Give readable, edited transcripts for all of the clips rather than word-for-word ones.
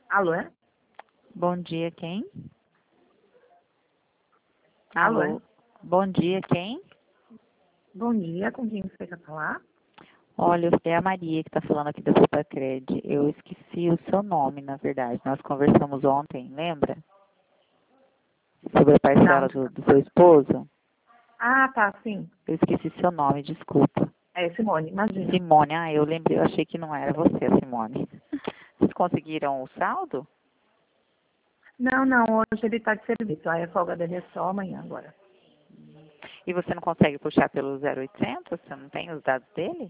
Alô, é? Bom dia, quem? Alô, Alô? Bom dia, quem? Bom dia, com quem você quer falar? Olha, é a Maria que está falando aqui da Supercred. Eu esqueci o seu nome, na verdade. Nós conversamos ontem, lembra? Sobre a Da parcela onde? do seu esposo. Ah, tá, sim. Eu esqueci seu nome, desculpa. É Simone, imagina. Simone, eu lembrei, eu achei que não era você, Simone. Vocês conseguiram o saldo? Não, não, hoje ele tá de serviço. Aí a folga dele é só amanhã agora. E você não consegue puxar pelo 0800? Você não tem os dados dele?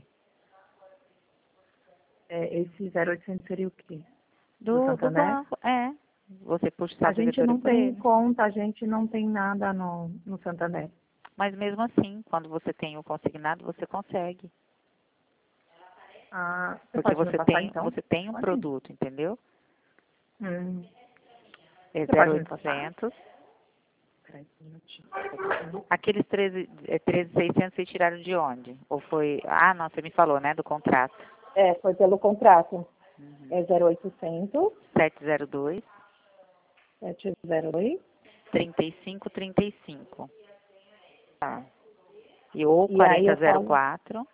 É, esse 0800 seria o quê? Do Do Santander? banco, é. Você puxa o A saldo gente devedor não por tem ele. conta, a gente não tem nada no Santander. Mas mesmo assim, quando você tem o consignado, você consegue. Ah, você Porque pode me passar então? você tem um Pode? produto, entendeu? Hum, É você pode me passar? 0800. Peraí, um minutinho. Aqueles 13.600 vocês tiraram de onde? Ou foi... Ah, não, você me falou, né, do contrato. É, foi pelo contrato. Uhum. É 0800 702 702 3535. Tá. E ou e aí eu falo 4004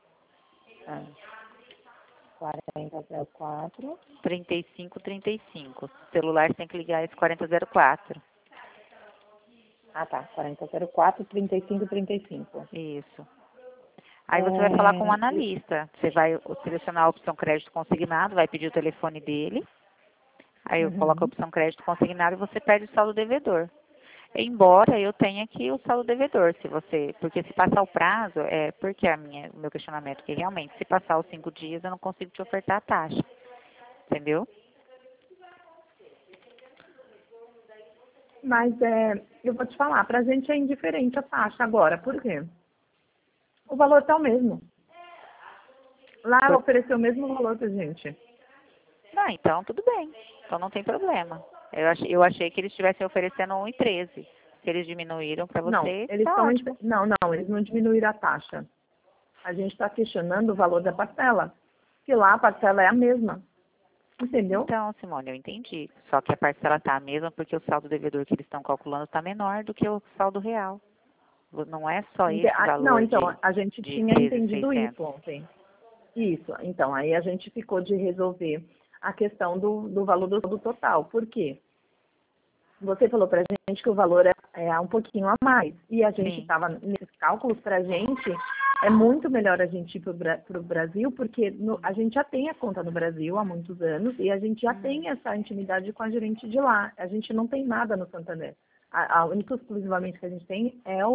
4004. 3535. Celular você tem que ligar esse 4004. Ah, tá. 4004 3535. Isso. Aí você vai falar com o É, analista. Você vai selecionar a opção crédito consignado, vai pedir o telefone dele. Aí eu coloco a uhum. opção crédito consignado e você pede o saldo devedor. Embora eu tenha aqui o saldo devedor, porque se passar o prazo, porque o meu questionamento é que realmente, se passar os 5 dias, eu não consigo te ofertar a taxa. Entendeu? Mas eu vou te falar, pra gente é indiferente a taxa agora. Por quê? O valor tá o mesmo. Lá ela Por- ofereceu o mesmo valor pra gente. Não, então tudo bem. Então não tem problema. Eu achei que eles estivessem oferecendo 1,13. Se eles diminuíram para Não, você, eles tá estão. ótimo. Não, eles não diminuíram a taxa. A gente está questionando o valor da parcela. Que lá a parcela é a mesma. Entendeu? Então, Simone, eu entendi. Só que a parcela está a mesma porque o saldo devedor que eles estão calculando está menor do que o saldo real. Não é só esse Não, valor então, de, a gente de tinha entendido 13.600. isso ontem. Isso. Então, aí a gente ficou de resolver a questão do valor do total. Por quê? Você falou para a gente que o valor é um pouquinho a mais. E a gente Sim. estava nesses cálculos para a gente. É muito melhor a gente ir para o Brasil, porque a gente já tem a conta no Brasil há muitos anos e a gente já tem essa intimidade com a gerente de lá. A gente não tem nada no Santander. A única exclusivamente que a gente tem é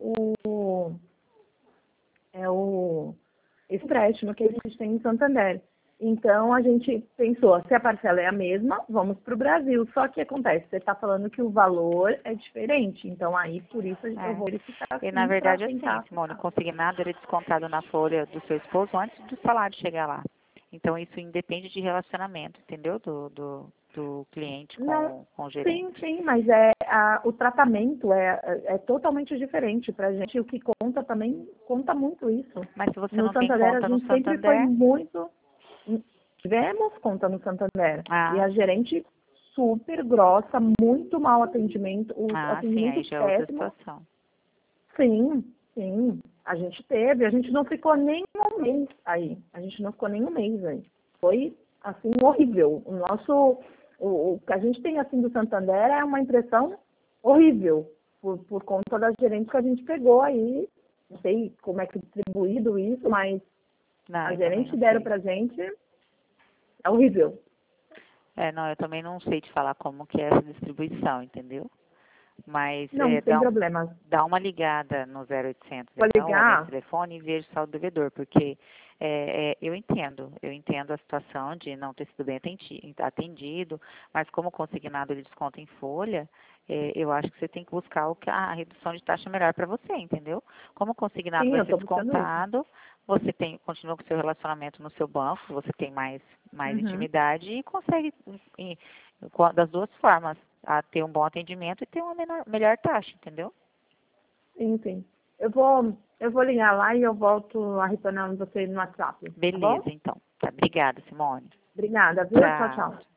esse empréstimo que a gente tem em Santander. Então, a gente pensou, se a parcela é a mesma, vamos para o Brasil. Só que acontece, você está falando que o valor é diferente. Então, aí, por isso, eu É. vou verificar E na assim para verdade, assim, tentar Simone, o acertar. consignado ele é descontado na folha do seu esposo antes do salário chegar lá. Então isso independe de relacionamento, entendeu? Do cliente Não, com o sim, gerente. sim, mas o tratamento é totalmente diferente para a gente. O que conta também, conta muito isso. Mas se você No não tem Santander, a conta no gente sempre foi Santander, muito. Tivemos conta no Santander. E ah, a gerente super grossa, muito mau atendimento, o sim, atendimento aí já é outra péssimo. situação. Sim, sim. A gente teve, a gente não ficou nem um mês aí. A gente não ficou nem um mês aí. Foi, assim, horrível. O que a gente tem, assim, do Santander é uma impressão horrível, por conta das gerentes que a gente pegou aí. Não sei como é que é distribuído isso, mas Não, a eu também gerente não deram sei. pra gente, é horrível. Não, eu também não sei te falar como que é essa distribuição, entendeu? Mas Não, sem problema. dá uma ligada no 0800, Vou então, ou nesse ligar. telefone e veja o saldo devedor, porque eu entendo a situação de não ter sido bem atendido, mas como o consignado ele desconta em folha, eu acho que você tem que buscar a redução de taxa melhor para você, entendeu? Como o consignado Sim, vai eu ser estou buscando isso. descontado, continua com o seu relacionamento no seu banco, você tem mais Uhum. intimidade e consegue, das duas formas, a ter um bom atendimento e ter uma melhor taxa, entendeu? Sim, sim. Eu vou ligar lá e eu volto a retornar você no WhatsApp, tá bom? Beleza, então. Tá, obrigada, Simone. Obrigada, viu? Tchau, Tchau. tchau.